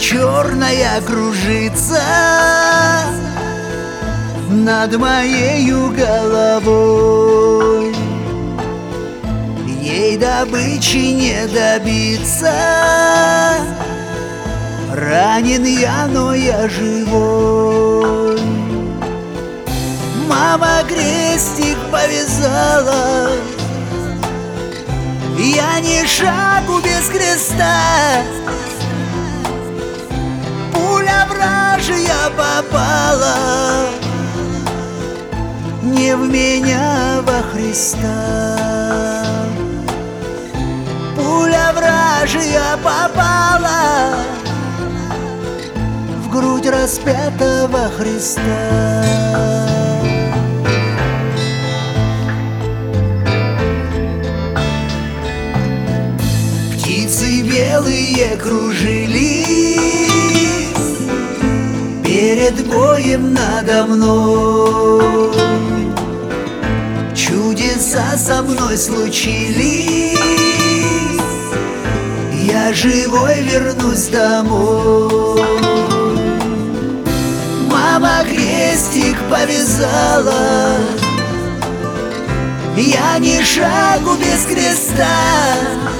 черная кружится над моею головой. Ей добычи не добиться, ранен я, но я живой. Мама крестик повязала, я ни шагу без креста. Пуля вражья попала не в меня, во Христа. Пуля вражья попала в грудь распятого Христа. Птицы белые кружились перед боем надо мной. Чудеса со мной случились, я живой вернусь домой. Мама крестик повязала, я ни шагу без креста.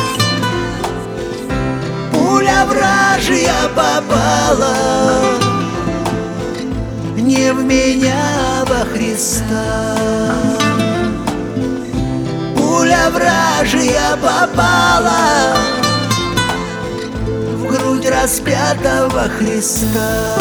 Пуля вражья попала не в меня, во Христа. Пуля вражья попала в грудь распятого Христа.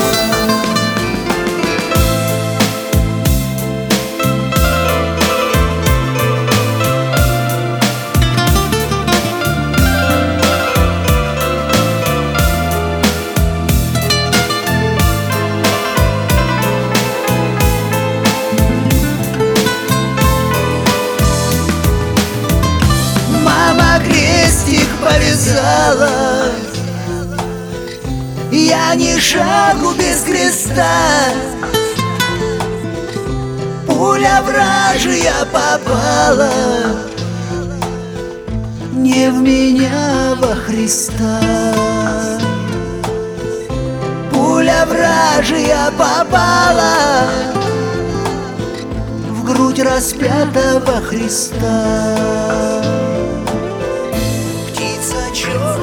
Крестик повязала, я ни шагу без креста. Пуля вражья попала не в меня, во Христа. Пуля вражья попала в грудь распятого Христа. Птица черная